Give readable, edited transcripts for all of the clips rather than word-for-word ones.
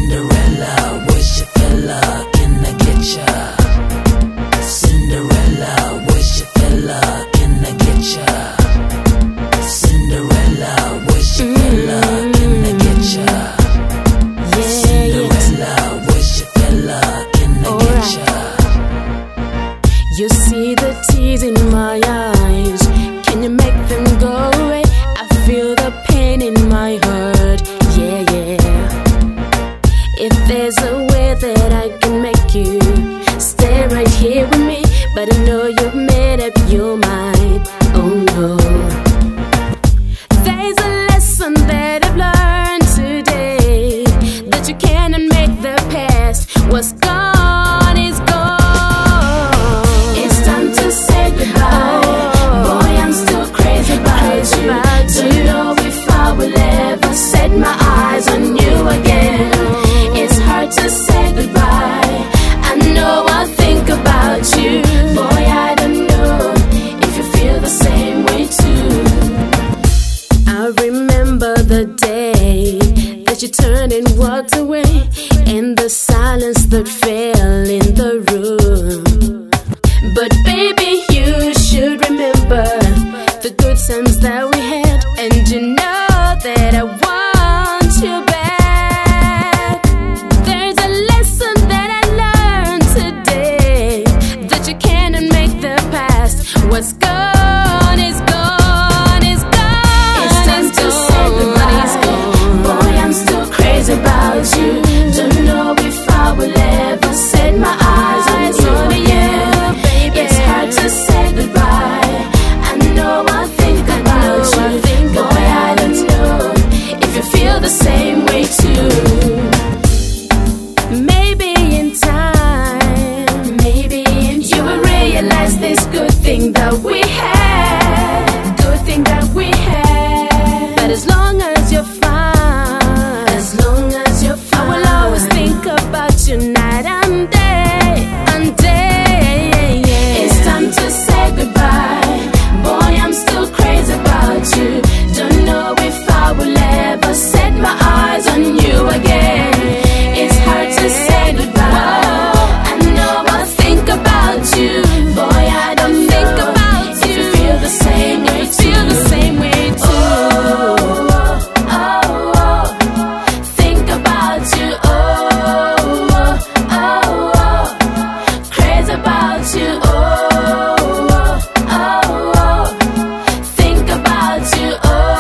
Cinderella, where's your fella? Can I get ya? Cinderella, where's your fella? Can I get ya? Cinderella, where's your fella? Can I get ya? Cinderella, where's your fella? Can I get ya? You see the tears in my eyes. Can you make them go away? I feel the pain in my heart. Yeah, yeah. If there's a way that I can make you stay right here with me, but I know you've made up your mind. Oh no. There's a lesson that I've learned today, that you cannot make the past. What's gone is gone. It's time to say goodbye. Boy, I'm still crazy about you. Don't know if I will ever set my eyes on you again. It's hard to say goodbye. I know I'll think about you. Boy, I don't know if you feel the same way too. I remember the day that you turned and walked away, and the silence that fell in the room. But baby, you should remember the good times that we had, and you know that I want you back. There's a lesson that I learned today, that you cannot make the past. What's gone is gone is gone. It's time to say goodbye. Boy, I'm still crazy about you. Don't know if I will ever set my eyes on you again. It's hard to say goodbye. I know I'll think about you. Boy, I don't know if you feel the same way too. Maybe in time, Maybe you will realize this good thing that we had. Good thing that we had. but as long as you're fine, As long as you're I fine, will always think about you night and day, and day. It's time to say goodbye. Boy, I'm still crazy about you. Don't know if I will ever set my eyes on you again. It's hard to say goodbye. I know I'll think about you. Boy, I don't think about you. If you feel the same way too. Feel the same way too. Think about you. Crazy about you. Think about you.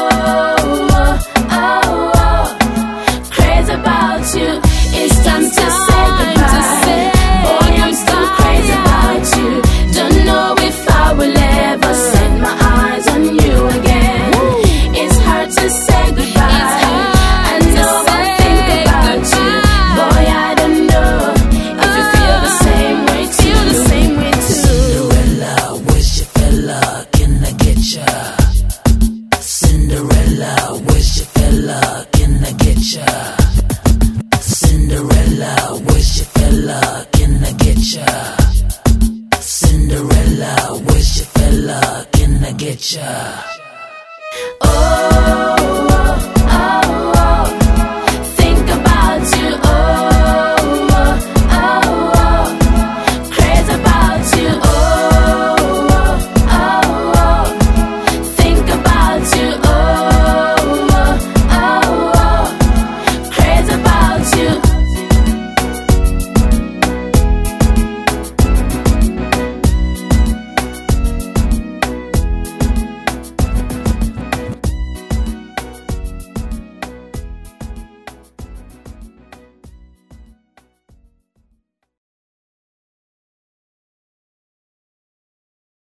Crazy about you. It's time to say goodbye. Boy, I'm still crazy about you. Don't know if I will ever set my eyes on you again. It's hard to say goodbye. I know I think about you. Boy, I don't know if you feel the same way too. Cinderella, where's your fella? Can I get ya? Cinderella, where's your fella? Can I get ya? Cinderella, where's your fella? Can I get ya? Cinderella, where's your fella? Can I get ya? Oh.